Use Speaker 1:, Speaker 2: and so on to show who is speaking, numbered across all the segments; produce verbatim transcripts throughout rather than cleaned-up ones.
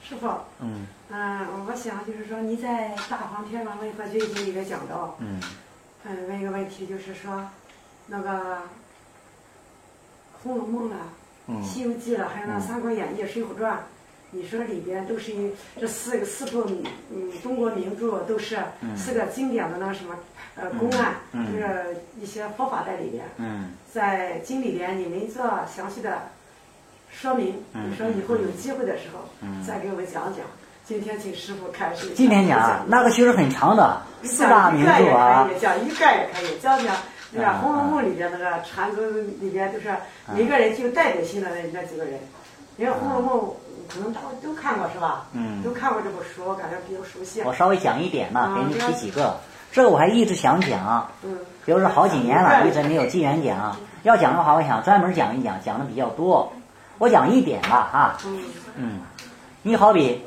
Speaker 1: 师傅，
Speaker 2: 嗯
Speaker 1: 嗯，我想就是说你在《大黄天王文化觉经》里面讲到，
Speaker 2: 嗯
Speaker 1: 嗯，问一个问题，就是说那个《红楼梦》了，
Speaker 2: 嗯
Speaker 1: 《西游记》了，还有那《三国演义》《水浒传》，你说里边都是一这四个四部嗯中国名著都是四个经典的那什么呃公案，
Speaker 2: 嗯
Speaker 1: 就是一些佛法在里边，
Speaker 2: 嗯
Speaker 1: 在经里边你们做详细的说明，
Speaker 2: 嗯
Speaker 1: 你说以后有机会的时候
Speaker 2: 嗯
Speaker 1: 再给我们讲讲。今天请师傅开始。
Speaker 2: 今天讲那个其实很长的四大名著啊，
Speaker 1: 讲一个也可以，讲讲那个《红楼梦》里边那个禅宗里边，就是每个人具有代表性的那那几个人。因为《红楼梦》可能都都看过是吧？
Speaker 2: 嗯，
Speaker 1: 都看过这部书，我感觉比较熟悉。
Speaker 2: 我稍微讲一点呢，给你提几个。这个我还一直想讲，
Speaker 1: 嗯，
Speaker 2: 比如说好几年了，一直没有机缘讲。要讲的话，我想专门讲一讲，讲的比较多。我讲一点吧，哈，
Speaker 1: 嗯
Speaker 2: 嗯，你好比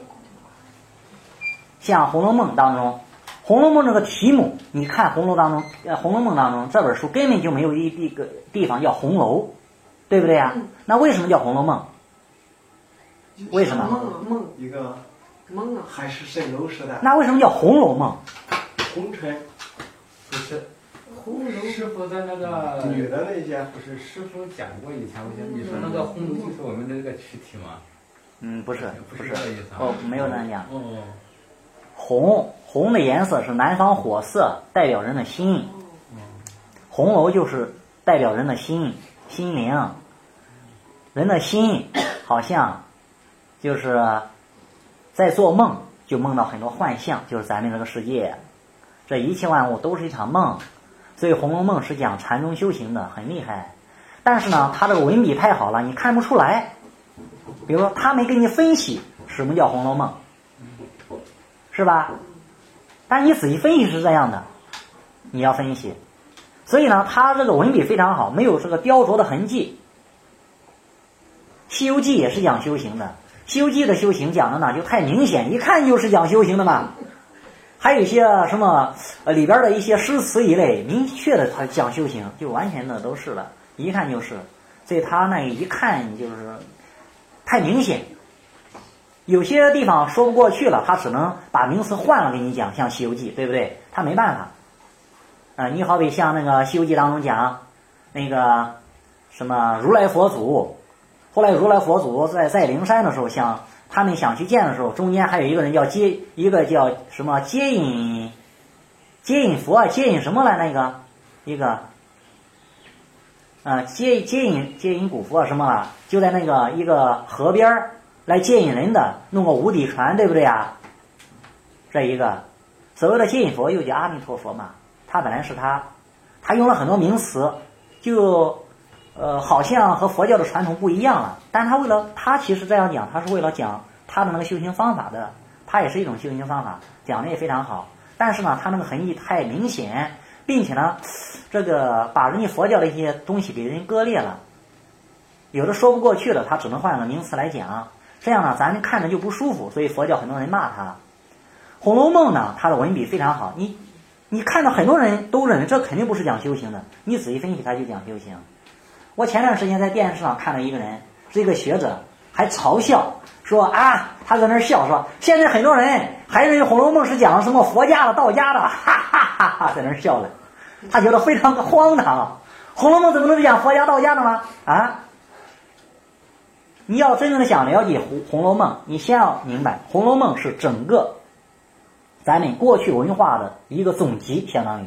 Speaker 2: 像《红楼梦》当中，《红楼梦》这个题目，你看《红楼》当中，呃，《红楼梦》当中这本书根本就没有一一个地方叫红楼，对不对呀？
Speaker 1: 嗯、
Speaker 2: 那为什么叫《红楼梦》？为什么？
Speaker 1: 梦啊梦，
Speaker 3: 一个
Speaker 1: 梦啊，
Speaker 3: 还是蜃楼时代。
Speaker 2: 那为什么叫《红楼梦》？
Speaker 3: 红尘
Speaker 4: 不是。
Speaker 1: 红楼
Speaker 4: 师傅在那个
Speaker 3: 女的那些
Speaker 4: 不是师傅讲过以前，我想你说那个红楼就是我们的这个躯体吗？
Speaker 2: 嗯，不是，
Speaker 4: 不
Speaker 2: 是
Speaker 4: 这个意思啊。
Speaker 2: 哦，没有这样讲。
Speaker 4: 哦。
Speaker 2: 红红的颜色是南方火色，代表人的心。红楼就是代表人的心心灵，人的心好像就是在做梦，就梦到很多幻象，就是咱们这个世界，这一切万物都是一场梦。所以《红楼梦》是讲禅宗修行的，很厉害。但是呢，它这个文笔太好了，你看不出来。比如说，他没给你分析什么叫《红楼梦》，是吧？但你仔细分析是这样的，你要分析。所以呢，他这个文笔非常好，没有这个雕琢的痕迹。《西游记》也是讲修行的，《西游记》的修行讲的呢就太明显，一看就是讲修行的嘛。还有一些什么呃里边的一些诗词一类，明确的他讲修行，就完全的都是了，一看就是。所以他那一看就是太明显。有些地方说不过去了，他只能把名词换了给你讲，像《西游记》，对不对？他没办法。啊、呃，你好比像那个《西游记》当中讲那个什么如来佛祖，后来如来佛祖在在灵山的时候，想他们想去见的时候，中间还有一个人叫接，一个叫什么接引接引佛啊，接引什么来那个一个啊、呃、接接引接引古佛啊什么啊，就在那个一个河边儿来接引人的，弄个无底船，对不对啊？这一个所谓的接引佛又叫阿弥陀佛嘛，他本来是他，他用了很多名词，就呃好像和佛教的传统不一样了，但是他为了他其实这样讲，他是为了讲他的那个修行方法的，他也是一种修行方法，讲的也非常好。但是呢，他那个痕迹太明显，并且呢，这个把人家佛教的一些东西给人割裂了，有的说不过去了，他只能换个名词来讲，这样呢，咱们看着就不舒服，所以佛教很多人骂他。《红楼梦》呢，它的文笔非常好，你你看到很多人都认为这肯定不是讲修行的，你仔细分析，他就讲修行。我前段时间在电视上看了一个人，是一个学者，还嘲笑说啊，他在那儿笑说，现在很多人还认为《红楼梦》是讲什么佛家的、道家的，哈哈哈哈，在那儿笑了，他觉得非常的荒唐，《红楼梦》怎么能是讲佛家、道家的吗？啊！你要真正的想了解《红红楼梦》，你先要明白，《红楼梦》是整个咱们过去文化的一个总集，相当于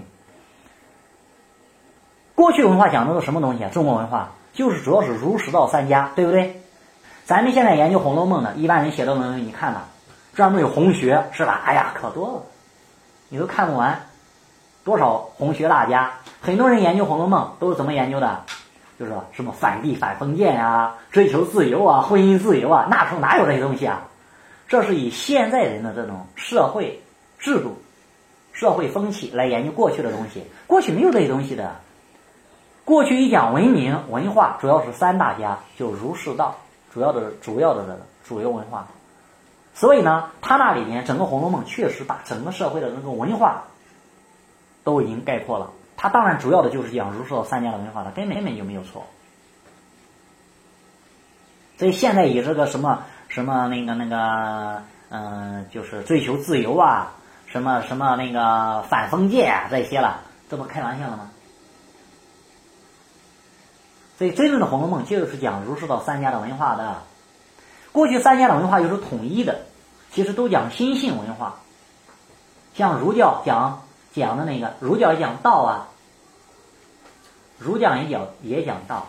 Speaker 2: 过去文化讲的是什么东西啊？中国文化就是主要是儒释道三家，对不对？咱们现在研究《红楼梦》的一般人写的论文，你看吧，专门有红学，是吧？哎呀，可多了，你都看不完，多少红学大家，很多人研究《红楼梦》都是怎么研究的？就是什么反帝反封建啊，追求自由啊，婚姻自由啊，那时候哪有这些东西啊？这是以现在人的这种社会制度、社会风气来研究过去的东西，过去没有这些东西的。过去一讲文明文化，主要是三大家，就儒释道，主要的主要的这个主流文化。所以呢，他那里面整个《红楼梦》确实把整个社会的那个文化都已经概括了。他当然主要的就是讲儒释道三家的文化的，根本根本就没有错。所以现在以这个什么什么那个那个，嗯、呃，就是追求自由啊，什么什么那个反封建啊这些了，这不开玩笑了吗？所以真正的《红楼梦》就是讲儒释道三家的文化的。过去三家的文化又是统一的，其实都讲心性文化。像儒教讲讲的那个，儒教也讲道啊，儒教也讲也讲道。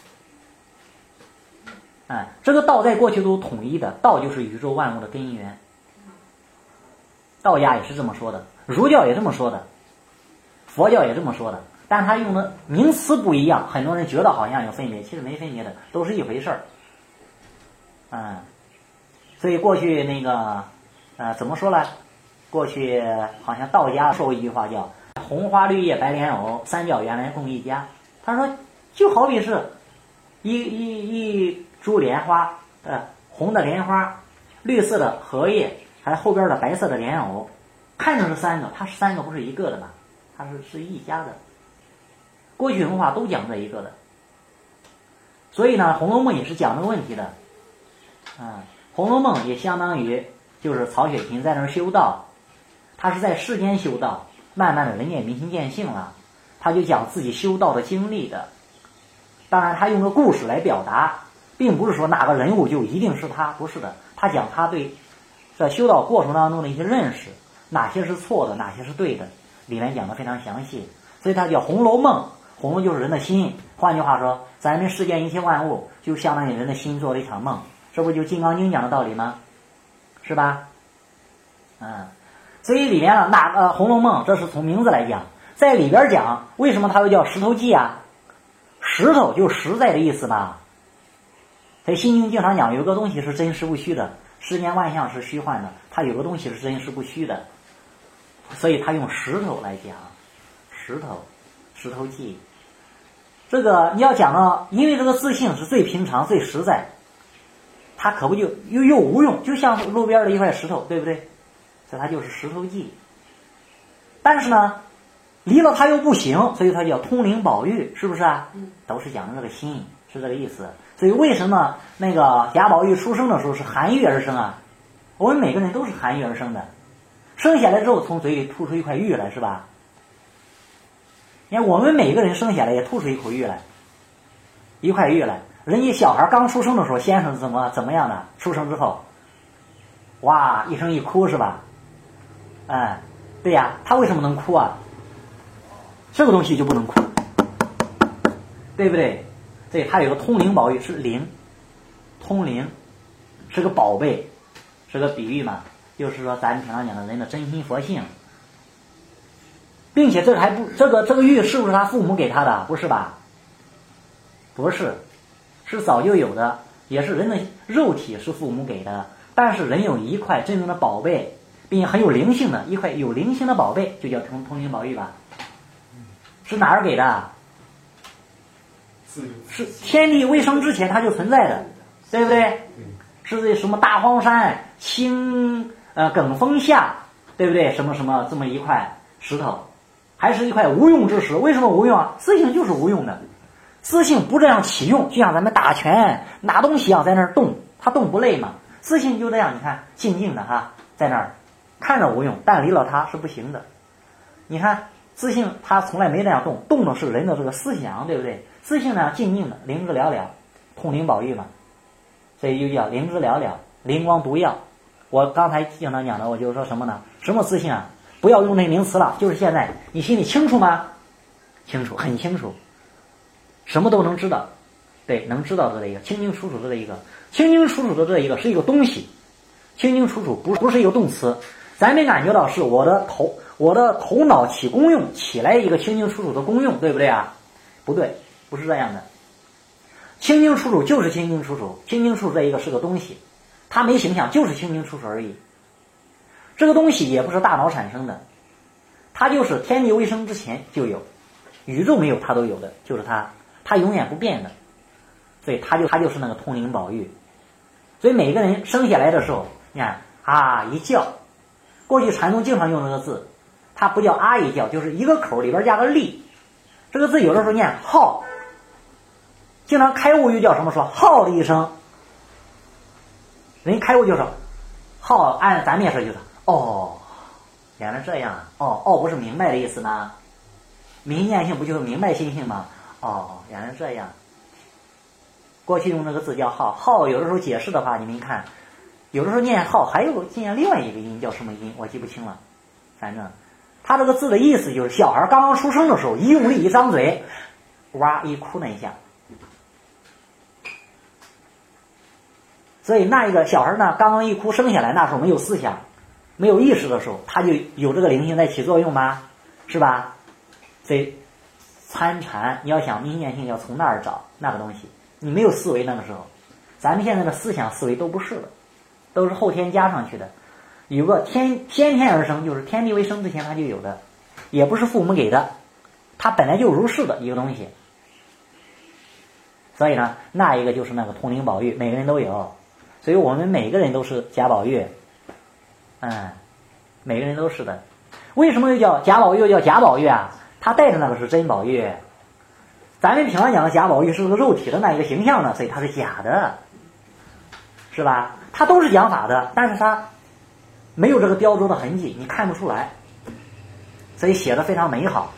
Speaker 2: 哎，这个道在过去都统一的，道就是宇宙万物的根源。道家也是这么说的，儒教也这么说的，佛教也这么说的，但他用的名词不一样，很多人觉得好像有分别，其实没分别的，都是一回事儿。嗯，所以过去那个呃怎么说呢？过去好像道家说过一句话叫“红花绿叶白莲藕，三教原来共一家”。他说，就好比是一一一株莲花，呃，红的莲花，绿色的荷叶，还后边的白色的莲藕，看着是三个，它是三个，不是一个的嘛，它是是一家的。过去文化都讲这一个的，所以呢，《红楼梦》也是讲这个问题的。啊，《红楼梦》也相当于就是曹雪芹在那儿修道，他是在世间修道，慢慢的人也明心见性了，他就讲自己修道的经历的。当然，他用个故事来表达，并不是说哪个人物就一定是他，不是的。他讲他对在修道过程当中的一些认识，哪些是错的，哪些是对的，里面讲的非常详细。所以它叫《红楼梦》，红楼就是人的心。换句话说，咱们世间一切万物就相当于人的心做了一场梦。这不就《金刚经》讲的道理吗？是吧？嗯，所以里面呢，哪个《红楼梦》这是从名字来讲，在里边讲为什么它又叫石头记啊？石头就实在的意思嘛。在《心经》经常讲，有个东西是真实不虚的，世间万象是虚幻的，它有个东西是真实不虚的，所以它用石头来讲，石头，石头记。这个你要讲到，因为这个自性是最平常、最实在。它可不就又又无用，就像路边的一块石头，对不对？所以它就是石头记。但是呢，离了它又不行，所以它叫通灵宝玉，是不是啊？都是讲的这个心，是这个意思。所以为什么那个贾宝玉出生的时候是含玉而生啊？我们每个人都是含玉而生的，生下来之后从嘴里吐出一块玉来，是吧？你看我们每个人生下来也吐出一口玉来，一块玉来。人家小孩刚出生的时候，先生怎么怎么样的？出生之后，哇，一声一哭是吧？哎，对呀，他为什么能哭啊？这个东西就不能哭，对不对？所以他有个通灵宝玉，是灵，通灵，是个宝贝，是个比喻嘛，就是说咱们平常讲的人的真心佛性，并且这个还不，这个这个玉是不是他父母给他的？不是吧？不是。是早就有的，也是人的肉体是父母给的，但是人有一块真正的宝贝，并且很有灵性的一块有灵性的宝贝，就叫通通灵宝玉吧。是哪儿给的？是天地未生之前它就存在的，对不对？是在什么大荒山青呃埂峰下，对不对？什么什么这么一块石头，还是一块无用之石。为什么无用啊？自性就是无用的。自性不这样起用，就像咱们打拳拿东西一样，在那儿动，它动不累嘛。自性就这样，你看静静的哈，在那儿看着无用，但离了它是不行的。你看自性它从来没这样动，动的是人的这个思想，对不对？自性呢静静的，灵芝寥寥，通灵宝玉嘛，所以就叫灵芝寥寥，灵光毒药。我刚才经常讲的，我就是说什么呢？什么自性啊？不要用那名词了，就是现在你心里清楚吗？清楚，很清楚。什么都能知道，对，能知道的这一个，清清楚楚的这一个，清清楚楚的这一个是一个东西，清清楚楚不不是一个动词，咱没感觉到是我的头我的头脑起功用起来一个清清楚楚的功用，对不对啊？不对，不是这样的，清清楚楚就是清清楚楚，清清楚楚这一个是个东西，它没形象，就是清清楚楚而已。这个东西也不是大脑产生的，它就是天地未生之前就有，宇宙没有它都有的，就是它。它永远不变的，所以它就它就是那个通灵宝玉。所以每个人生下来的时候，你看啊一叫，过去禅宗经常用这个字，它不叫啊一叫，就是一个口里边加个力。这个字有的时候念号，经常开悟又叫什么说号的一声， 人开悟就是，好按咱们也说就是，哦，原来这样，哦哦不是明白的意思呢，明见性不就是明白心性吗？哦，原来这样。过去用那个字叫好，好有的时候解释的话，你们看，有的时候念好还有念另外一个音叫什么音，我记不清了，反正他这个字的意思就是小孩刚刚出生的时候，一用力一张嘴，哇一哭那一下。所以那一个小孩呢，刚刚一哭生下来，那时候没有思想，没有意识的时候，他就有这个灵性在起作用吗？是吧？所以参禅，你要想明见性，要从那儿找那个东西。你没有思维那个时候，咱们现在的思想思维都不是的，都是后天加上去的。有个天先天而生，就是天地未生之前它就有的，也不是父母给的，它本来就如是的一个东西。所以呢，那一个就是那个通灵宝玉，每个人都有。所以我们每个人都是贾宝玉，嗯，每个人都是的。为什么又叫贾宝玉又叫贾宝玉啊？他带的那个是真宝玉，咱们平常讲的贾宝玉是个肉体的那一个形象呢，所以它是假的，是吧？它都是讲法的，但是它没有这个雕琢的痕迹，你看不出来，所以写的非常美好。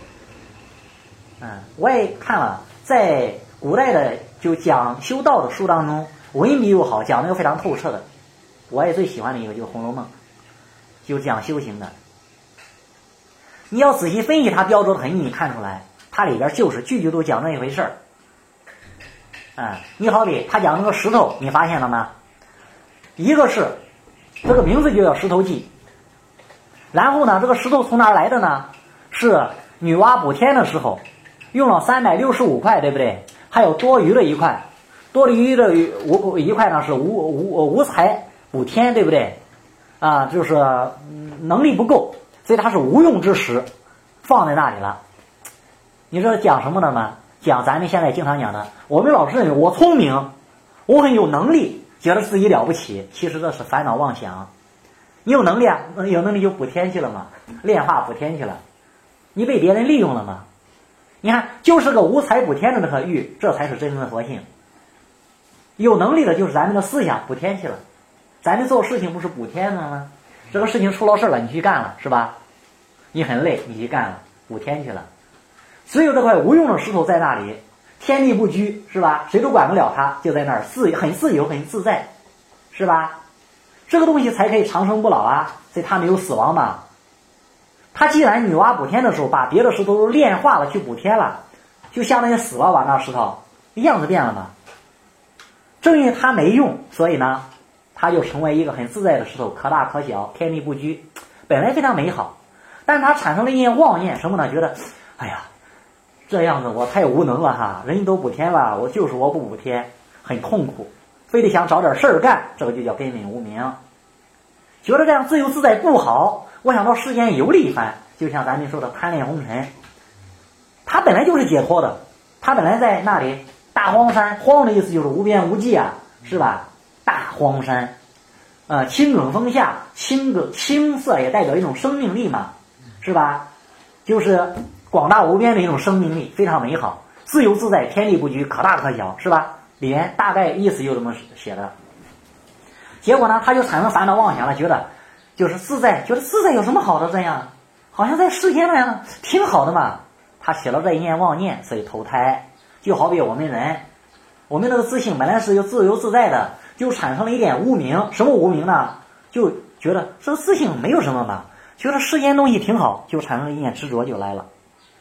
Speaker 2: 嗯，我也看了，在古代的就讲修道的书当中，文笔又好，讲的又非常透彻的。我也最喜欢的一个就是《红楼梦》，就讲修行的。你要仔细分析它雕琢的痕迹，你看出来，它里边就是句句都讲这一回事儿。嗯，你好比他讲那个石头，你发现了吗？一个是这个名字就叫石头记，然后呢，这个石头从哪儿来的呢？是女娲补天的时候用了三百六十五块，对不对？还有多余的一块，多余的无一块呢是无无无才补天，对不对？啊，就是能力不够，所以它是无用之石，放在那里了。你知道讲什么的吗？讲咱们现在经常讲的，我们老是认为我聪明，我很有能力，觉得自己了不起，其实这是烦恼妄想。你有能力啊，有能力就补天去了嘛，炼化补天去了，你被别人利用了嘛？你看，就是个无才补天的那个玉，这才是真正的佛性。有能力的就是咱们的思想补天去了，咱们做事情不是补天的吗？这个事情出了事了，你去干了是吧？你很累，你去干了，补天去了。只有这块无用的石头在那里，天地不拘是吧？谁都管不了它，就在那儿自很自由很自在，是吧？这个东西才可以长生不老啊，所以它没有死亡嘛。它既然女娲补天的时候把别的石头都炼化了去补天了，就相当于死了吧，那石头样子变了嘛。正因为它没用，所以呢，它就成为一个很自在的石头，可大可小，天地不拘，本来非常美好。但是它产生了一念妄念，什么呢？觉得，哎呀，这样子我太无能了哈，人都补天了，我就是我不补天，很痛苦，非得想找点事儿干，这个就叫根本无明。觉得这样自由自在不好，我想到世间游历一番，就像咱们说的贪恋红尘，他本来就是解脱的，他本来在那里大荒山，荒的意思就是无边无际啊，是吧？大荒山，呃，青埂峰下，青个青色也代表一种生命力嘛，是吧？就是广大无边的一种生命力，非常美好，自由自在，天地不拘，可大可小，是吧？里面大概意思就这么写的。结果呢，他就产生烦恼妄想了，觉得就是自在，觉得自在有什么好的？这样好像在世间那样挺好的嘛。他起了这一念妄念，所以投胎。就好比我们人，我们那个自性本来是有自由自在的，就产生了一点无明。什么无明呢？就觉得这个自性没有什么嘛，觉得世间东西挺好，就产生了一念执着就来了。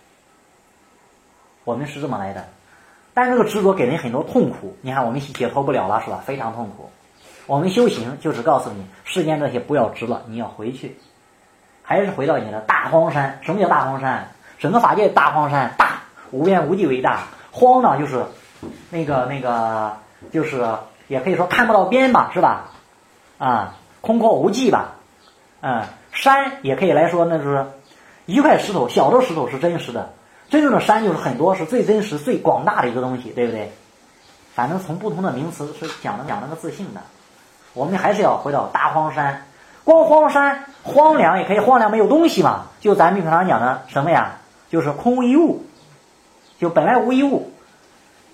Speaker 2: 我们是这么来的，但是这个执着给人很多痛苦。你看我们解脱不了了，是吧？非常痛苦。我们修行就是告诉你，世间这些不要执了，你要回去，还是回到你的大荒山。什么叫大荒山？整个法界大荒山，大无边无际为大，荒呢就是那个那个就是也可以说看不到边吧，是吧？啊，空阔无际吧。嗯，山也可以来说那就是一块石头，小的石头是真实的，真正的山就是很多，是最真实最广大的一个东西，对不对？反正从不同的名词是讲的讲那个自性的。我们还是要回到大荒山，光荒山荒凉也可以，荒凉没有东西嘛，就咱们平常讲的什么呀，就是空无一物，就本来无一物。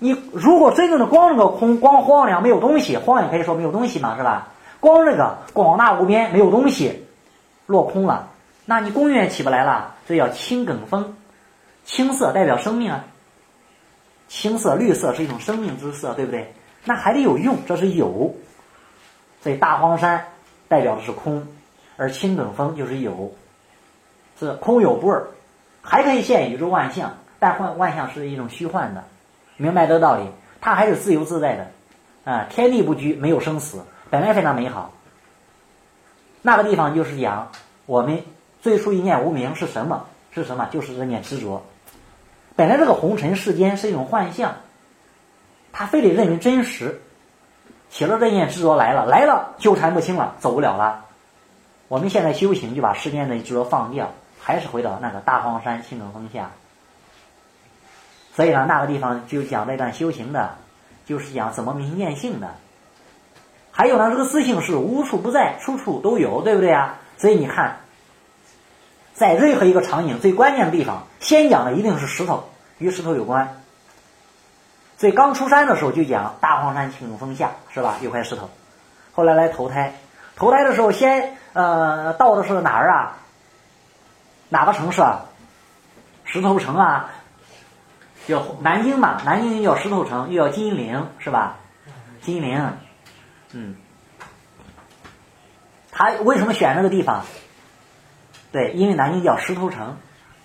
Speaker 2: 你如果真正的光这个空，光荒凉没有东西，荒也可以说没有东西嘛，是吧？光这个广大无边没有东西，落空了，那你公园起不来了，这叫青埂峰。青色代表生命啊，青色绿色是一种生命之色，对不对？那还得有用，这是有。所以大荒山代表的是空，而青埂峰就是有，是空有不二，还可以现宇宙万象，但万万象是一种虚幻的，明白这个道理？它还是自由自在的啊，天地不拘，没有生死，本来非常美好。那个地方就是讲我们最初一念无明是什么？是什么？就是这念执着。本来这个红尘世间是一种幻象，他非得认为真实，起了这念执着来了，来了纠缠不清了，走不了了。我们现在修行就把世间的执着放掉，还是回到那个大荒山青埂峰下。所以呢，那个地方就讲这段修行的，就是讲怎么明见性的。还有呢，这个自性是无处不在，处处都有，对不对啊？所以你看，在任何一个场景最关键的地方，先讲的一定是石头，与石头有关。所以刚出山的时候就讲大荒山青埂峰下，是吧？有块石头。后来来投胎，投胎的时候先呃到的是哪儿啊？哪个城市啊？石头城啊，叫南京嘛，南京叫石头城，又叫金陵，是吧？金陵，嗯，他为什么选这个地方？对，因为南京叫石头城，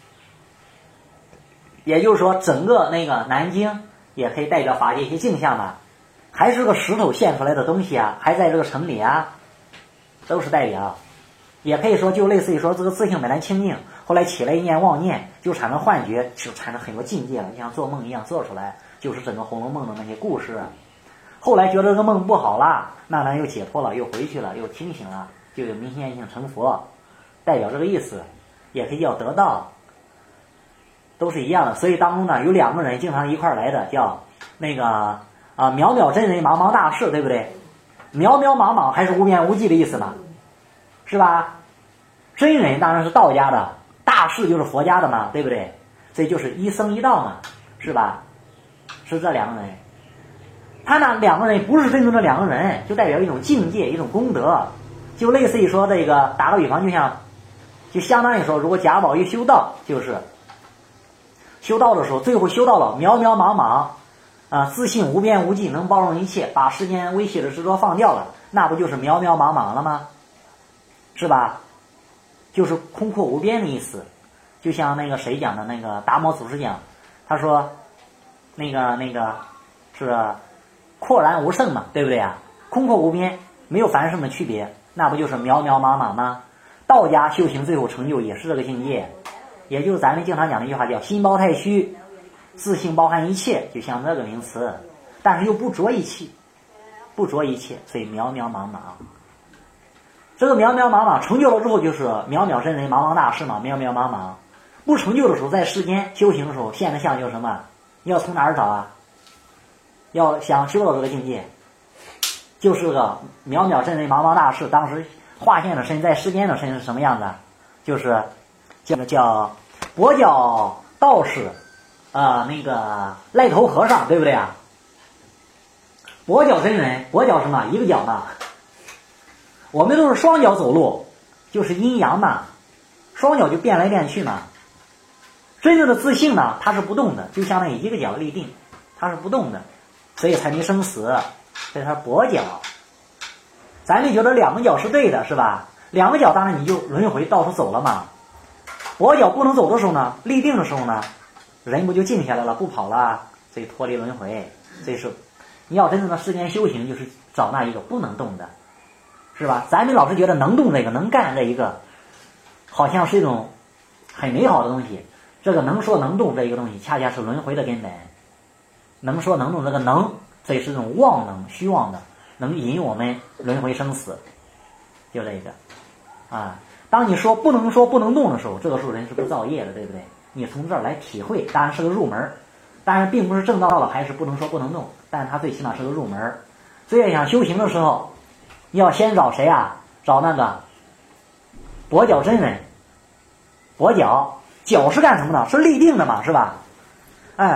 Speaker 2: 也就是说整个那个南京也可以代表法界一些镜像吧，还是个石头现出来的东西啊，还在这个城里啊，都是代表。也可以说就类似于说这个自性本来清净，后来起来一念妄念，就产生幻觉，就产生很多境界了，就像做梦一样做出来，就是整个《红楼梦》的那些故事。后来觉得这个梦不好啦，那咱又解脱了，又回去了，又清醒了，就有明心见性成佛，代表这个意思，也可以叫得道，都是一样的。所以当中呢，有两个人经常一块来的，叫那个啊渺渺真人，茫茫大士，对不对？渺渺茫茫还是无边无际的意思嘛，是吧？真人当然是道家的，大士就是佛家的嘛，对不对？所以就是一僧一道嘛，是吧？是这两个人。他那两个人不是真正的两个人，就代表一种境界，一种功德，就类似于说这个打个比方，就像就相当于说，如果贾宝玉修道，就是修道的时候，最后修到了渺渺茫茫啊，自信无边无际，能包容一切，把世间微细的执着放掉了，那不就是渺渺茫茫了吗？是吧？就是空阔无边的意思。就像那个谁讲的，那个达摩祖师讲，他说那个那个是阔然无胜嘛，对不对啊？空阔无边，没有凡圣的区别，那不就是渺渺茫茫吗？道家修行最后成就也是这个境界，也就是咱们经常讲的一句话叫心包太虚，自性包含一切，就像这个名词，但是又不着一切，不着一切，所以渺渺茫茫。这个渺渺茫茫成就了之后，就是渺渺真人，茫茫大士嘛，渺渺茫茫。不成就的时候，在世间修行的时候，现的相就是什么？你要从哪儿找啊？要想修到这个境界，就是个渺渺真人，茫茫大士。当时化现的身，在世间的身是什么样子？就是叫叫跛脚道士，呃，那个赖头和尚，对不对啊？跛脚真人，跛脚什么？一个脚嘛。我们都是双脚走路，就是阴阳嘛，双脚就变来变去嘛。真正的自性呢，它是不动的，就相当于一个脚立定，它是不动的，所以才没生死，所以它是跛脚。咱们觉得两个脚是对的，是吧？两个脚当然你就轮回到处走了嘛。跛脚不能走的时候呢，立定的时候呢，人不就静下来了，不跑了，所以脱离轮回。所以说你要真正的世间修行，就是找那一个不能动的，是吧？咱们老是觉得能动这个能干这一个好像是一种很美好的东西，这个能说能动这一个东西恰恰是轮回的根本。能说能动这个能，这是一种妄能，虚妄的，能引我们轮回生死，就这个啊。当你说不能说不能动的时候，这个时候人是不造业的，对不对？你从这儿来体会，当然是个入门，当然并不是正道了还是不能说不能动，但是它最起码是个入门。所以想修行的时候，你要先找谁啊？找那个跛脚真人。跛脚，脚是干什么的？是立定的嘛，是吧？哎，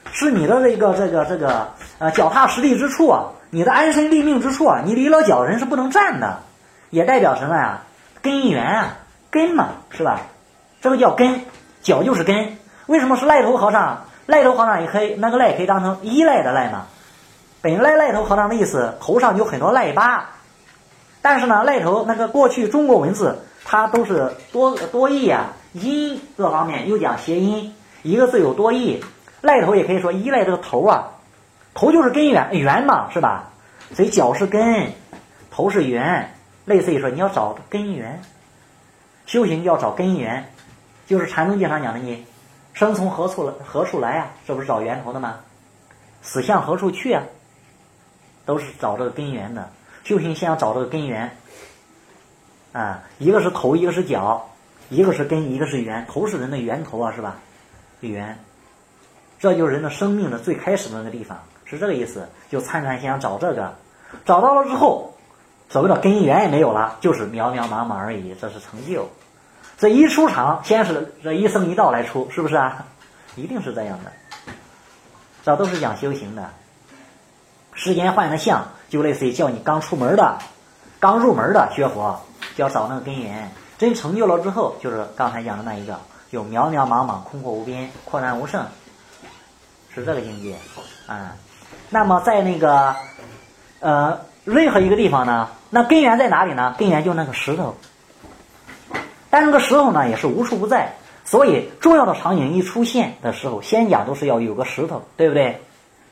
Speaker 2: 是你的这个这个这个呃脚踏实地之处啊，你的安身立命之处啊，你离了脚人是不能站的，也代表什么呀？根源啊，根嘛，是吧？这个叫根，脚就是根。为什么是赖头和尚？赖头和尚也可以，那个赖可以当成依赖的赖嘛。本来赖头和尚的意思，头上有很多赖疤，但是呢，赖头那个过去中国文字它都是多多义啊，音各方面又讲谐音，一个字有多义。赖头也可以说依赖这个头啊，头就是根源源嘛，是吧？所以脚是根，头是源，类似于说你要找根源，修行要找根源，就是禅宗经常讲的你生从何处来何处来啊，这不是找源头的吗？死向何处去啊，都是找这个根源的。修行先要找这个根源啊，一个是头，一个是脚，一个是根，一个是源。头是人的源头啊，是吧？源，这就是人的生命的最开始的那个地方，是这个意思。就参禅先要找这个，找到了之后，所谓的根源也没有了，就是渺渺茫茫而已，这是成就。这一出场，先是这一僧一道来出，是不是啊？一定是这样的，这都是讲修行的。世间换的相，就类似于叫你刚出门的、刚入门的学佛，就要找那个根源。真成就了之后，就是刚才讲的那一个，就渺渺茫茫、空阔无边、扩然无剩，是这个境界啊。那么在那个呃任何一个地方呢，那根源在哪里呢？根源就那个石头。但这个石头呢也是无处不在，所以重要的场景一出现的时候，先讲都是要有个石头，对不对？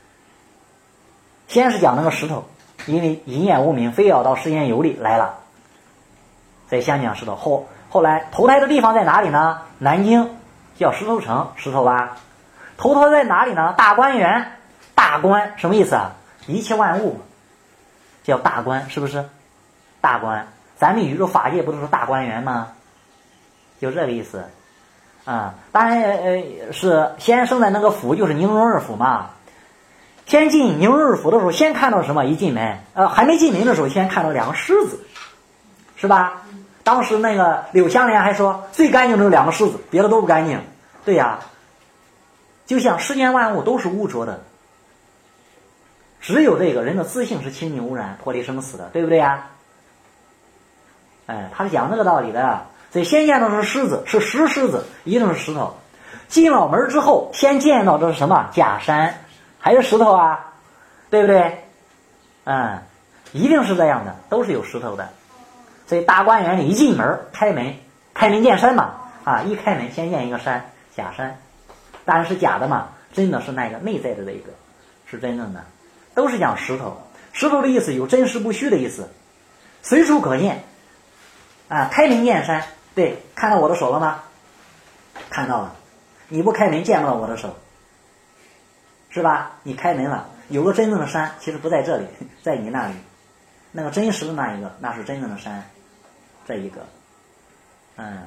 Speaker 2: 先是讲那个石头，因为一念无明，非要到世间游历来了，再先讲石头。后后来投胎的地方在哪里呢？南京叫石头城，石头吧。投胎在哪里呢？大观园，大观什么意思啊？一切万物叫大观，是不是？大观，咱们宇宙法界不都是大观园吗？就这个意思啊。当然呃是先生在那个府，就是宁荣二府嘛。先进宁荣二府的时候，先看到什么？一进门呃还没进门的时候，先看到两个狮子，是吧？当时那个柳香莲还说最干净的是两个狮子，别的都不干净。对呀，就像世间万物都是污浊的，只有这个人的自性是清净无染、脱离生死的，对不对呀？哎，他是讲这个道理的。所以先见到的是狮子，是石狮子，一定是石头。进了门之后，先见到的是什么？假山，还是石头啊？对不对？嗯，一定是这样的，都是有石头的。所以大观园里一进门，开门，开门见山嘛，啊，一开门先见一个山，假山，当然是假的嘛，真的是那个内在的这一个，是真正的，都是讲石头。石头的意思有真实不虚的意思，随处可见。啊，开门见山，对，看到我的手了吗？看到了。你不开门见不到我的手，是吧？你开门了，有个真正的山，其实不在这里，在你那里，那个真实的那一个，那是真正的山，这一个，嗯，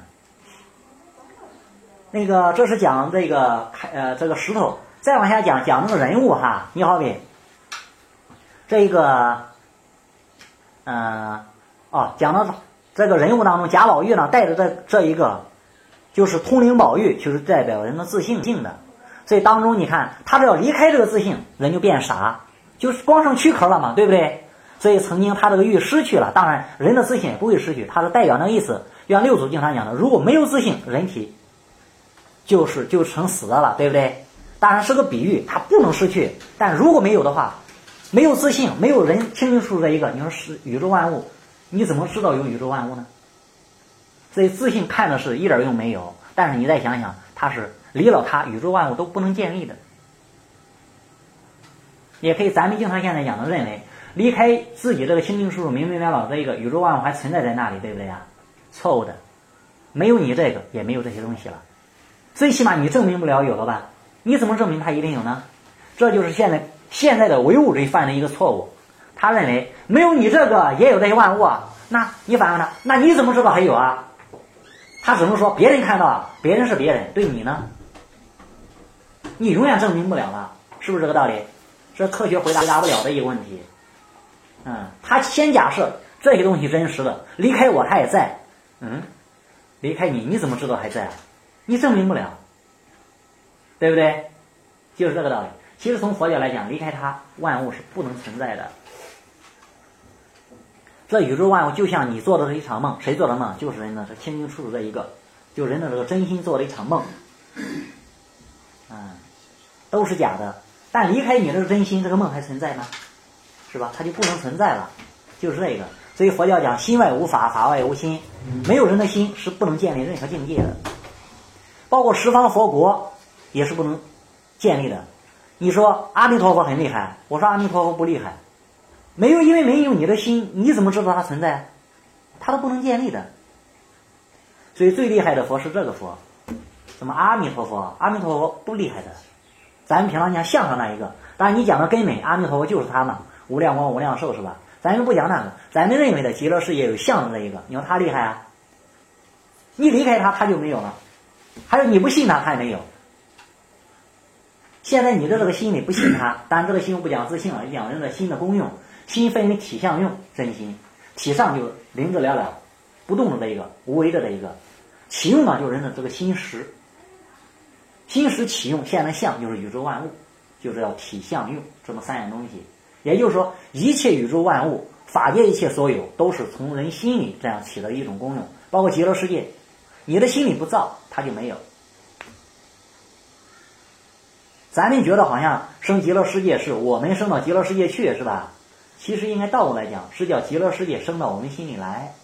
Speaker 2: 那个这是讲这个开呃这个石头，再往下讲讲那个人物哈，你好比这个，嗯、呃、哦，讲到这个人物当中，贾宝玉呢带着这这一个，就是通灵宝玉，就是代表人的自性性的。所以当中你看，他只要离开这个自性，人就变傻，就是光剩躯壳了嘛，对不对？所以曾经他这个玉失去了，当然人的自性也不会失去，它是代表那个意思。就像六祖经常讲的，如果没有自性，人体就是就成死的了，对不对？当然是个比喻，它不能失去，但如果没有的话，没有自性，没有人清清楚楚的一个，你说是宇宙万物，你怎么知道有宇宙万物呢？所以自性看的是一点用没有，但是你再想想，它是离了它，宇宙万物都不能建立的。也可以，咱们经常现在讲的认为，离开自己这个清清楚楚、明明了了这一个宇宙万物还存在在那里，对不对呀？错误的，没有你这个，也没有这些东西了。最起码你证明不了有了吧？你怎么证明它一定有呢？这就是现在现在的唯物主义犯的一个错误。他认为没有你这个也有这些万物啊，那你反问他，那你怎么知道还有啊？他只能说别人看到了，别人是别人，对你呢，你永远证明不了了，是不是这个道理？这科学回答回答不了的一个问题。嗯，他先假设这些东西真实的，离开我他也在，嗯，离开你你怎么知道还在？你证明不了，对不对？就是这个道理。 其实从佛教来讲，离开它，万物是不能存在的。这宇宙万物就像你做的是一场梦，谁做的梦？就是人的是清清楚楚的一个，就人的这个真心做的一场梦，嗯，都是假的。但离开你这个真心，这个梦还存在吗？是吧？它就不能存在了，就是这个。所以佛教讲心外无法，法外无心，没有人的心是不能建立任何境界的，包括十方佛国也是不能建立的。你说阿弥陀佛很厉害，我说阿弥陀佛不厉害，没有，因为没有你的心，你怎么知道它存在？它都不能建立的。所以最厉害的佛是这个佛，什么阿弥陀佛？阿弥陀佛不厉害的，咱们平常讲相声那一个，当然你讲的根本，阿弥陀佛就是他嘛，无量光无量寿是吧？咱们不讲那个，咱们认为的极乐世界有相声这一个，你说他厉害啊？你离开他，他就没有了。还有你不信他，他也没有。现在你的这个心里不信他，当然这个心不讲自信了，讲人的心的功用。心分为体相用，真心体上就灵着了了，不动的这一个，无为的这一个。起用呢，就是人的这个心识。心识起用，现在相就是宇宙万物，就是要体相用这么三样东西。也就是说，一切宇宙万物、法界一切所有，都是从人心里这样起的一种功用。包括极乐世界，你的心里不造，它就没有。咱们觉得好像升极乐世界是我们升到极乐世界去，是吧？其实应该倒过来讲，是叫极乐世界升到我们心里来。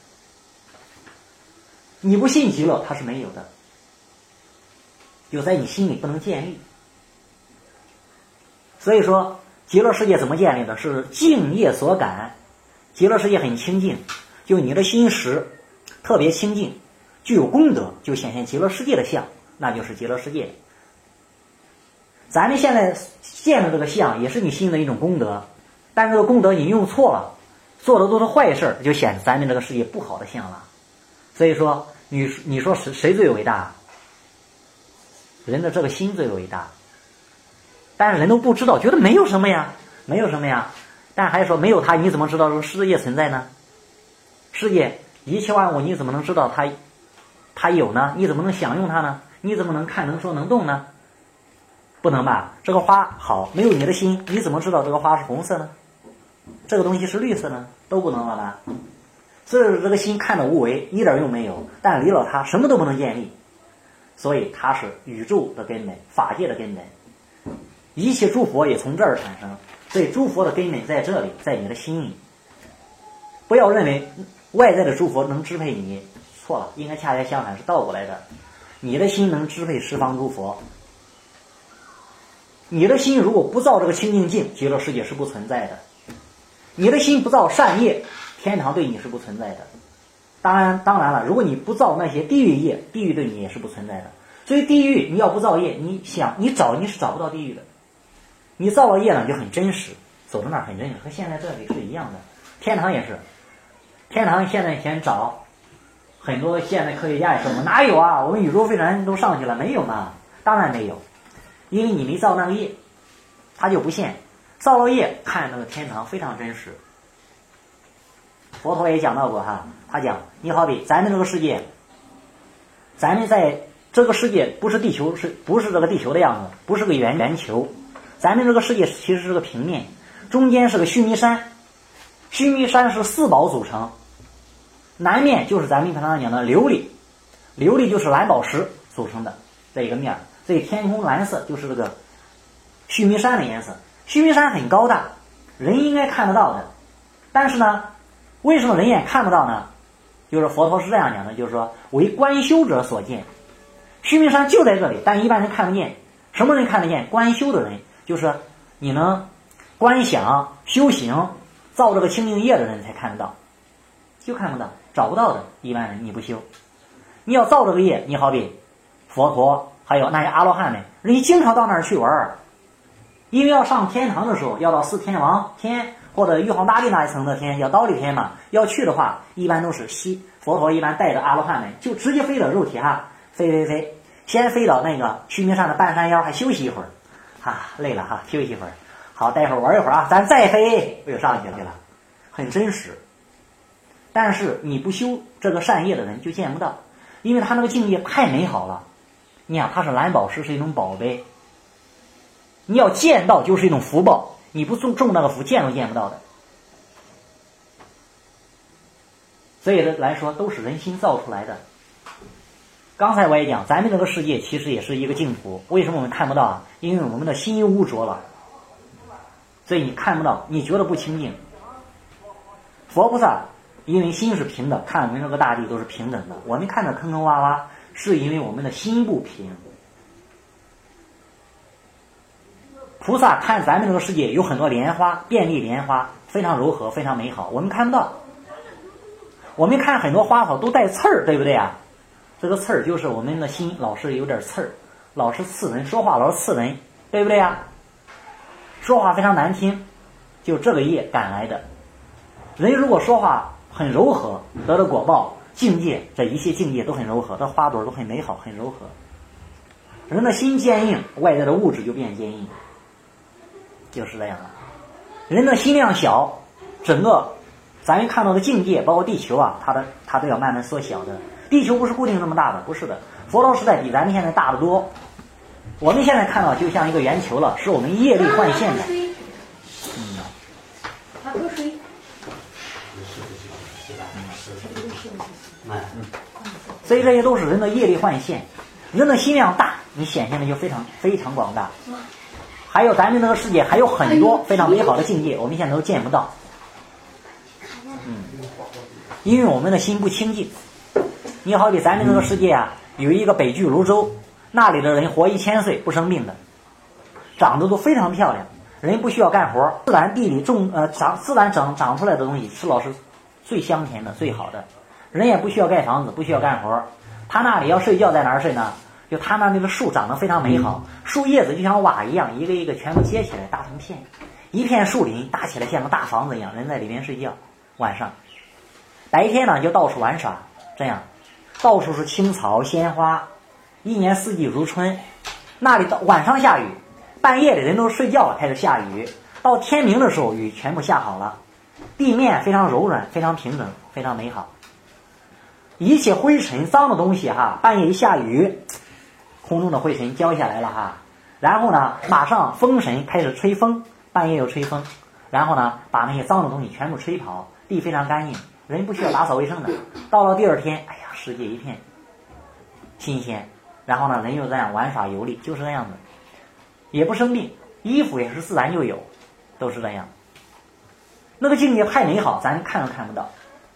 Speaker 2: 你不信极乐，它是没有的，就在你心里不能建立。所以说极乐世界怎么建立的？是净业所感。极乐世界很清净，就你的心识特别清净，具有功德，就显现极乐世界的相，那就是极乐世界。咱们现在见的这个相也是你心的一种功德，但这个功德你用错了，做的都是坏事，就显示咱们这个世界不好的相了。所以说你你说谁谁最伟大？人的这个心最伟大。但是人都不知道，觉得没有什么呀，没有什么呀。但还说没有它，你怎么知道这个世界存在呢？世界一切万物，你怎么能知道它它有呢？你怎么能享用它呢？你怎么能看能说能动呢？不能吧？这个花好，没有你的心，你怎么知道这个花是红色呢？这个东西是绿色呢？都不能了吧？所以这个心看着无为，一点用没有，但离了它，什么都不能建立。所以它是宇宙的根本，法界的根本。一切诸佛也从这儿产生，所以诸佛的根本在这里，在你的心里。不要认为外在的诸佛能支配你，错了，应该恰恰相反，是倒过来的。你的心能支配十方诸佛。你的心如果不造这个清净境，极乐世界是不存在的。你的心不造善业，天堂对你是不存在的。当然当然了，如果你不造那些地狱业，地狱对你也是不存在的。所以地狱你要不造业，你想你找你是找不到地狱的。你造了业呢就很真实，走到那儿很真实，和现在这里是一样的。天堂也是，天堂现在想找，很多现代科学家也说，哪有啊，我们宇宙飞船都上去了，没有嘛？当然没有，因为你没造那个业，他就不现。造了业，看那个天堂非常真实。佛陀也讲到过哈，他讲你好比咱们这个世界，咱们在这个世界不是地球，是不是这个地球的样子，不是个圆圆球，咱们这个世界其实是个平面，中间是个须弥山，须弥山是四宝组成，南面就是咱们平常讲的琉璃，琉璃就是蓝宝石组成的这一个面，所以天空蓝色就是这个须弥山的颜色。须弥山很高大，人应该看得到的，但是呢，为什么人眼看不到呢？就是佛陀是这样讲的，就是说为观修者所见。须弥山就在这里，但一般人看不见。什么人看得见？观修的人，就是你能观想修行造这个清净业的人才看得到，就看不到，找不到的一般人你不修。你要造这个业，你好比佛陀还有那些阿罗汉们，人家经常到那儿去玩，因为要上天堂的时候，要到四天王天或者玉皇大帝那一层的天，叫忉利天嘛，要去的话一般都是西佛陀一般带着阿罗汉们就直接飞到肉体哈，飞飞飞，先飞到那个须弥山的半山腰，还休息一会儿，哈累了哈，休息一会儿，好，待会儿玩一会儿啊，咱再飞，又上去了，很真实。但是你不修这个善业的人就见不到，因为他那个境界太美好了。你想，它是蓝宝石，是一种宝贝， 你要见到就是一种福报，你不种种那个福，见都见不到的。所以来说，都是人心造出来的。刚才我也讲，咱们这个世界其实也是一个净土。为什么我们看不到啊？因为我们的心污浊了，所以你看不到，你觉得不清净。佛菩萨因为心是平的，看我们这个大地都是平等的。我们看着坑坑洼洼，是因为我们的心不平。菩萨看咱们这个世界有很多莲花，遍地莲花，非常柔和，非常美好，我们看不到。我们看很多花草都带刺儿，对不对啊？这个刺儿就是我们的心老是有点刺儿，老是刺人，说话老是刺人，对不对啊？说话非常难听，就这个业赶来的。人如果说话很柔和，得到果报，境界，这一切境界都很柔和，这花朵都很美好，很柔和。人的心坚硬，外在的物质就变坚硬，就是这样的。人的心量小，整个咱们看到的境界，包括地球啊，它的它都要慢慢缩小的。地球不是固定这么大的，不是的。佛陀时代比咱们现在大得多。我们现在看到就像一个圆球了，是我们业力换现的。嗯。
Speaker 1: 他喝水。
Speaker 2: 所以这些都是人的业力换现。人的心量大，你显现的就非常非常广大。还有咱们这个世界还有很多非常美好的境界，我们现在都见不到。嗯，因为我们的心不清净。你好比咱们这个世界啊，有一个北俱泸州，那里的人活一千岁不生病的，长得都非常漂亮，人不需要干活，自然地里种呃长自然长长出来的东西吃了是最香甜的最好的，人也不需要盖房子，不需要干活，他那里要睡觉在哪儿睡呢？就他那那个树长得非常美好，树叶子就像瓦一样，一个一个全部接起来搭成片，一片树林搭起来像个大房子一样，人在里面睡觉，晚上白天呢就到处玩耍，这样到处是青草鲜花，一年四季如春。那里到晚上下雨，半夜里人都睡觉了，开始下雨，到天明的时候雨全部下好了，地面非常柔软，非常平整，非常美好。一切灰尘脏的东西哈，半夜一下雨，空中的灰尘浇下来了哈，然后呢马上风神开始吹风，半夜又吹风，然后呢把那些脏的东西全部吹跑，地非常干净，人不需要打扫卫生的。到了第二天，哎呀，世界一片新鲜，然后呢人又这样玩耍游历，就是这样子，也不生病，衣服也是自然就有，都是这样。那个境界太美好，咱看都看不到。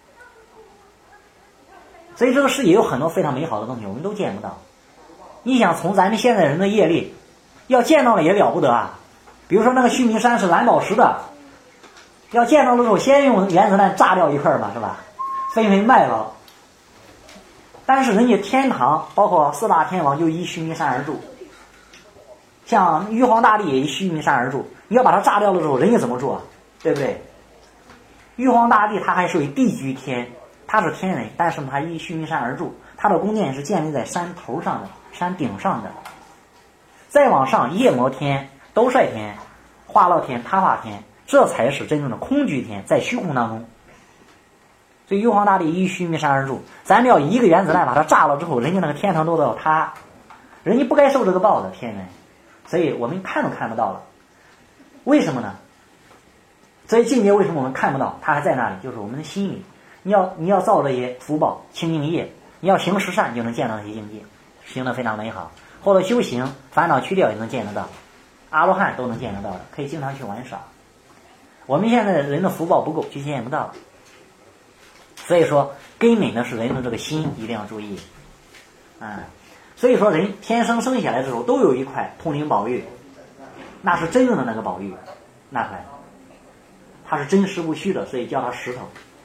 Speaker 2: 所以这个世界有很多非常美好的东西，我们都见不到。你想从咱们现在人的业力，要见到了也了不得啊。比如说那个须弥山是蓝宝石的，要见到的时候先用原子弹炸掉一块嘛，是吧？纷纷卖了。但是人家天堂包括四大天王就依须弥山而住，像玉皇大帝也依须弥山而住，你要把它炸掉了之后人家怎么住啊？对不对？玉皇大帝他还属于地居天，他是天人，但是他依须弥山而住，他的宫殿是建立在山头上的，山顶上的。再往上，夜摩天、兜率天、化乐天、他化天，这才是真正的空居天，在虚空当中。所以玉皇大帝依须弥山而住，咱们要一个原子弹把它炸了之后，人家那个天堂都要塌，人家不该受这个报的天人，所以我们看都看不到了。为什么呢？所以境界为什么我们看不到？它还在那里，就是我们的心里。你要你要造这些福报清净业，你要行十善就能见到那些境界，行得非常美好。或者修行烦恼去掉也能见得到，阿罗汉都能见得到的，可以经常去玩耍。我们现在人的福报不够，就见不到。所以说根本的是人的这个心一定要注意啊、嗯。所以说人天生生下来的时候都有一块通灵宝玉，那是真正的那个宝玉，那块它是真实不虚的，所以叫它石头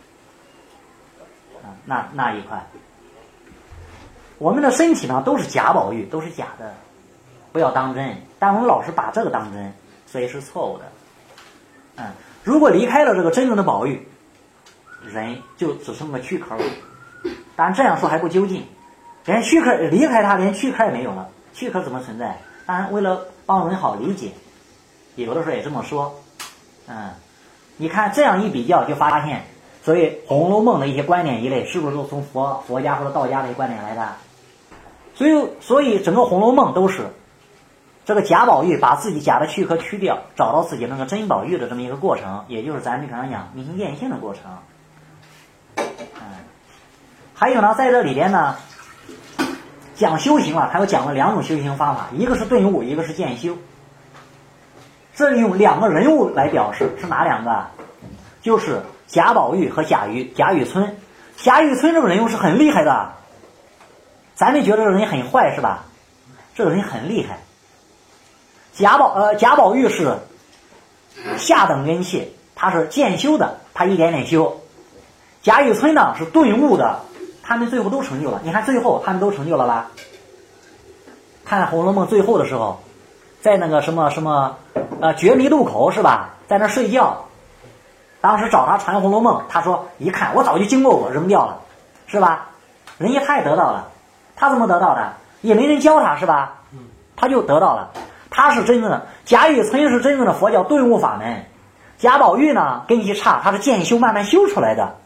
Speaker 2: 啊，那那一块。我们的身体呢都是假宝玉，都是假的，不要当真。但我们老是把这个当真，所以是错误的。嗯，如果离开了这个真正的宝玉，人就只剩个躯壳了。当然这样说还不究竟，连躯壳离开它，连躯壳也没有了，躯壳怎么存在？当然为了帮人好理解，有的时候也这么说。嗯，你看这样一比较，就发现，所以《红楼梦》的一些观点一类，是不是都从佛佛家或者道家的一些观点来的？所以，所以整个《红楼梦》都是这个贾宝玉把自己假的躯壳去掉，找到自己那个真宝玉的这么一个过程，也就是咱们平常讲明心见性的过程。嗯，还有呢，在这里边呢，讲修行啊，他又讲了两种修行方法，一个是顿悟，一个是渐修。这里用两个人物来表示，是哪两个？就是贾宝玉和贾雨贾雨村。贾雨村这个人物是很厉害的，咱们觉得这个人很坏是吧？这个人很厉害。贾宝呃贾宝玉是下等根器，他是渐修的，他一点点修。贾雨村呢是顿悟的，他们最后都成就了。你看最后他们都成就了吧？看《红楼梦》最后的时候，在那个什么什么呃绝迷路口是吧？在那睡觉，当时找他传《红楼梦》，他说一看我早就经过过，扔掉了，是吧？人家他也得到了，他怎么得到的？也没人教他是吧？他就得到了。他是真正的贾雨村是真正的佛教顿悟法门，贾宝玉呢根基差，他是渐修慢慢修出来的。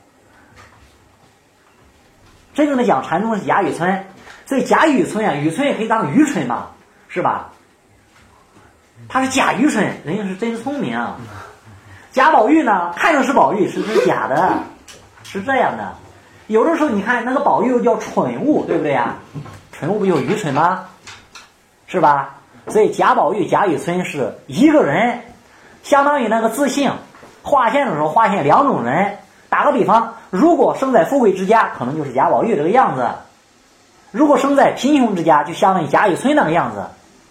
Speaker 2: 真正的讲禅宗是贾雨村，所以贾雨村啊，雨村也可以当愚蠢嘛，是吧？他是假愚蠢，人家是真聪明。贾宝玉呢，看着是宝玉，实是假的，是这样的。有的时候你看那个宝玉又叫蠢物，对不对呀？蠢物不就愚蠢吗？是吧？所以贾宝玉、贾雨村是一个人，相当于那个自信划线的时候划线两种人。打个比方，如果生在富贵之家，可能就是贾宝玉这个样子；如果生在贫穷之家，就相当于贾雨村那个样子。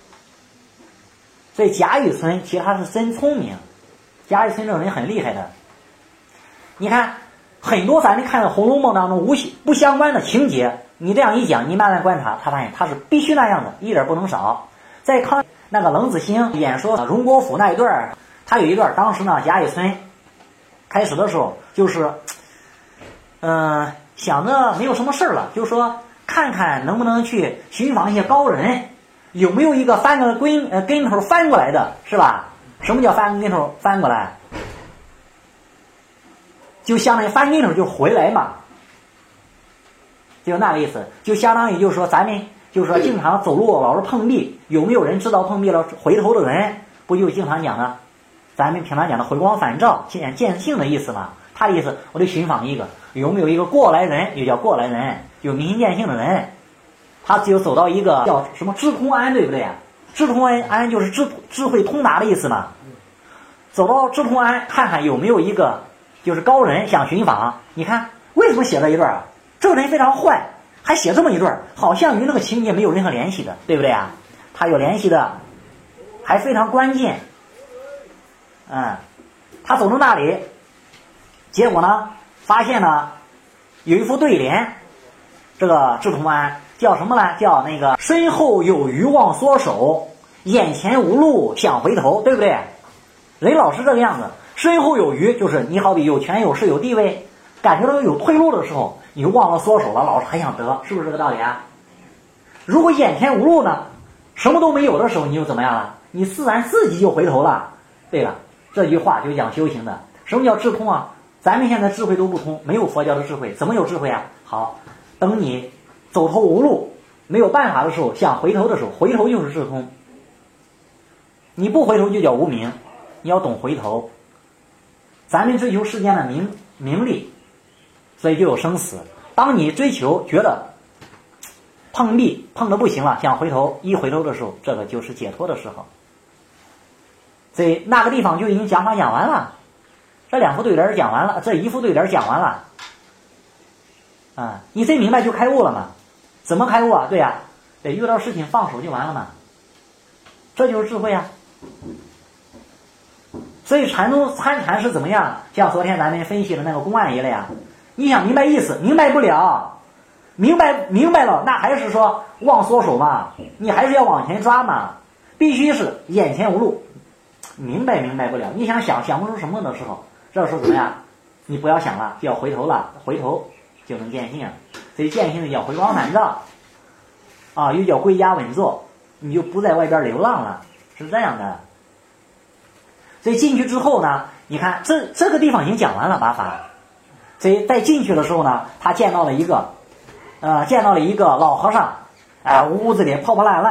Speaker 2: 所以贾雨村其实他是真聪明，贾雨村这种人很厉害的。你看很多咱们看《红楼梦》当中无不相关的情节，你这样一讲，你慢慢观察，他发现他是必须那样的，一点不能少。在康那个冷子兴演说荣国府那一段，他有一段，当时呢贾雨村开始的时候就是嗯、呃、想着没有什么事了，就说看看能不能去寻访一些高人，有没有一个翻个跟呃跟头翻过来的，是吧？什么叫翻个跟头翻过来？就相当于翻跟头就回来嘛，就那个意思，就相当于就是说咱们就是说经常走路老是碰壁，有没有人知道碰壁了回头的人？不就经常讲的，咱们平常讲的回光返照见见性的意思嘛。他的意思，我得寻访一个有没有一个过来人，又叫过来人，有明心见性的人，他只有走到一个叫什么智通安，对不对？智通安安就是智智慧通达的意思嘛。走到智通安，看看有没有一个就是高人想寻访。你看为什么写这一段啊？这个人非常坏，还写这么一段，好像与那个情节没有任何联系的，对不对啊？他有联系的，还非常关键。嗯，他走到那里，结果呢，发现呢有一副对联，这个智通安叫什么呢？叫那个身后有余忘缩手，眼前无路想回头，对不对？人老是这个样子，身后有余就是你好比有权有势有地位，感觉到有退路的时候，你就忘了缩手了，老是很想得，是不是这个道理啊？如果眼前无路呢，什么都没有的时候，你就怎么样了？你自然自己就回头了。对了，这句话就讲修行的。什么叫智通啊？咱们现在智慧都不通，没有佛教的智慧，怎么有智慧啊？好，等你走投无路没有办法的时候，想回头的时候，回头就是智通。你不回头就叫无明，你要懂回头。咱们追求世间的名名利，所以就有生死。当你追求觉得碰壁碰得不行了，想回头，一回头的时候，这个就是解脱的时候。所以那个地方就已经讲法讲完了，这两副对联讲完了，这一副对联讲完了啊，你真明白就开悟了嘛？怎么开悟啊？对呀、啊，得遇到事情放手就完了嘛，这就是智慧啊。所以禅宗参禅是怎么样？像昨天咱们分析的那个公案一类啊，你想明白意思，明白不了，明白明白了，那还是说忘缩手嘛，你还是要往前抓嘛，必须是眼前无路，明白明白不了，你想想想不出什么的时候，这时候怎么样？你不要想了，就要回头了，回头就能见性。所以见性的叫回光返照啊，又叫归家稳坐，你就不在外边流浪了，是这样的。所以进去之后呢，你看这这个地方已经讲完了八法，所以在进去的时候呢，他见到了一个，呃，见到了一个老和尚，哎、呃，屋子里破破烂烂，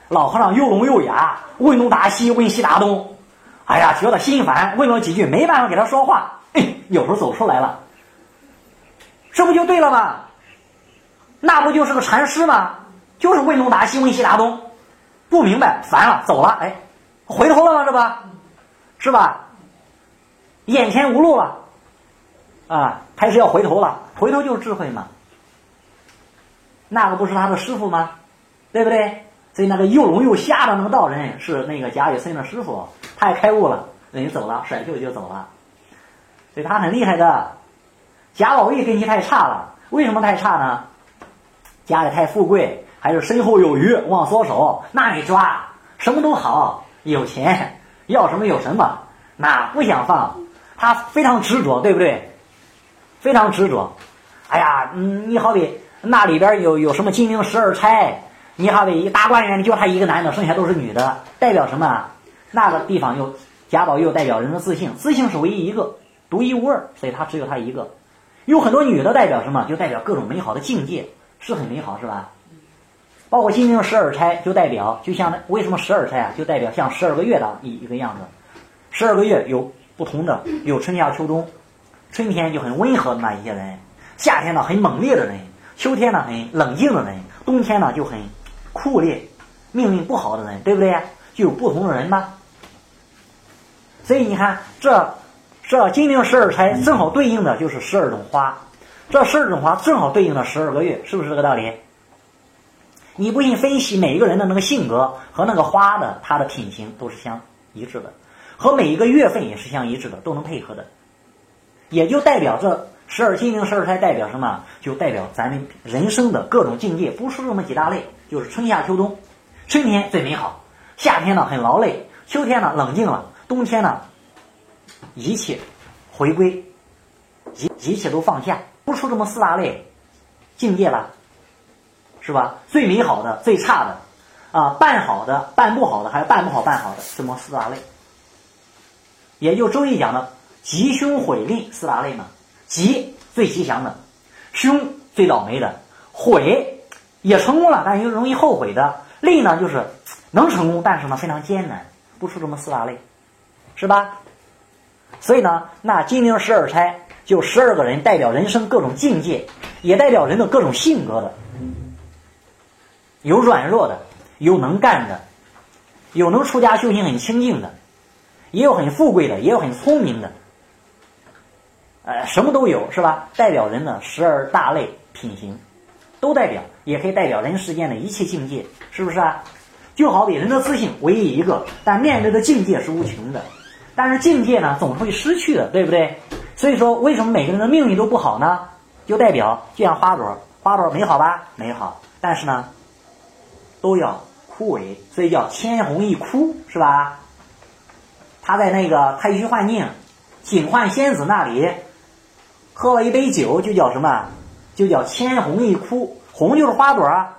Speaker 2: 老和尚又聋又哑，问东答西，问西答东。哎呀，觉得心烦，问了几句，没办法给他说话。哎，有时候走出来了，这不就对了吗？那不就是个禅师吗？就是问东答西，问西答东，不明白，烦了，走了。哎，回头了吗？这吧，是吧？眼前无路了，啊，开始要回头了，回头就是智慧嘛。那个不是他的师傅吗？对不对？所以那个又聋又瞎的那个道人是那个贾雨村的师傅，他也开悟了，人走了，甩袖就走了。所以他很厉害的。贾宝玉根基太差了，为什么太差呢？家里太富贵，还是身后有余忘缩手，那你抓什么都好，有钱要什么有什么，那不想放，他非常执着，对不对？非常执着。哎呀，嗯，你好比那里边有有什么金陵十二钗，你好比一大观园就他一个男的，剩下都是女的，代表什么？那个地方又贾宝玉又代表人的自信，自信是唯一一个，独一无二，所以他只有他一个。有很多女的代表什么？就代表各种美好的境界，是很美好，是吧？包括金陵十二钗就代表，就像为什么十二钗啊？就代表像十二个月的一一个样子。十二个月有不同的，有春夏秋冬。春天就很温和的那一些人，夏天呢很猛烈的人，秋天呢很冷静的人，冬天呢就很酷烈、命运不好的人，对不对？就有不同的人嘛。所以你看，这这金陵十二钗正好对应的就是十二种花，这十二种花正好对应了十二个月，是不是这个道理？你不信分析每一个人的那个性格和那个花的它的品行都是相一致的，和每一个月份也是相一致的，都能配合的。也就代表这十二金陵十二钗代表什么？就代表咱们人生的各种境界，不是这么几大类，就是春夏秋冬。春天最美好，夏天呢很劳累，秋天呢冷静了，冬天呢一切回归，一一切都放下，不出这么四大类境界吧，是吧？最美好的、最差的，啊，办好的、办不好的，还有办不好、办好的，这么四大类。也就周易讲的吉凶毁吝四大类嘛。吉最吉祥的，凶最倒霉的，毁也成功了，但是又容易后悔的，吝呢就是能成功，但是呢非常艰难，不出这么四大类，是吧？所以呢，那金陵十二钗就十二个人代表人生各种境界，也代表人的各种性格的，有软弱的，有能干的，有能出家修行很清净的，也有很富贵的，也有很聪明的，呃，什么都有，是吧？代表人的十二大类品行，都代表，也可以代表人世间的一切境界，是不是啊？就好比人的自信唯一一个，但面对的境界是无穷的，但是境界呢总是会失去的，对不对？所以说，为什么每个人的命运都不好呢？就代表就像花朵，花朵美好吧？美好，但是呢，都要枯萎，所以叫千红一枯，是吧？他在那个太虚幻境警幻仙子那里喝了一杯酒，就叫什么？就叫千红一枯。红就是花朵啊，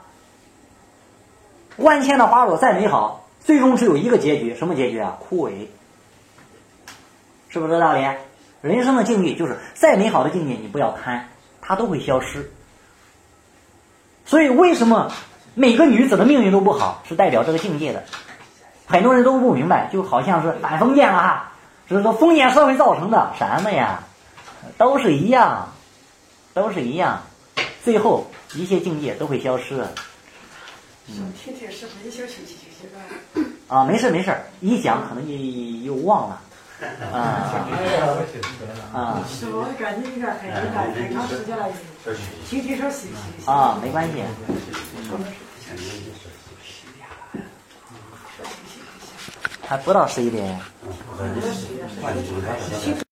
Speaker 2: 万千的花朵再美好，最终只有一个结局，什么结局啊？枯萎，是不是这道理？人生的境界就是再美好的境界你不要贪，它都会消失。所以为什么每个女子的命运都不好，是代表这个境界的。很多人都不明白，就好像是反封建了哈，这是说封建社会造成的，什么呀？都是一样，都是一样，最后一切境界都会消失。
Speaker 1: 嗯，听听师傅一小休息休息吧。
Speaker 2: 啊，没事没事，一讲可能就又忘了。啊啊！
Speaker 1: 是我感觉有点很很很长时间了，听听说休息。
Speaker 2: 啊，没关系。还不到十一点。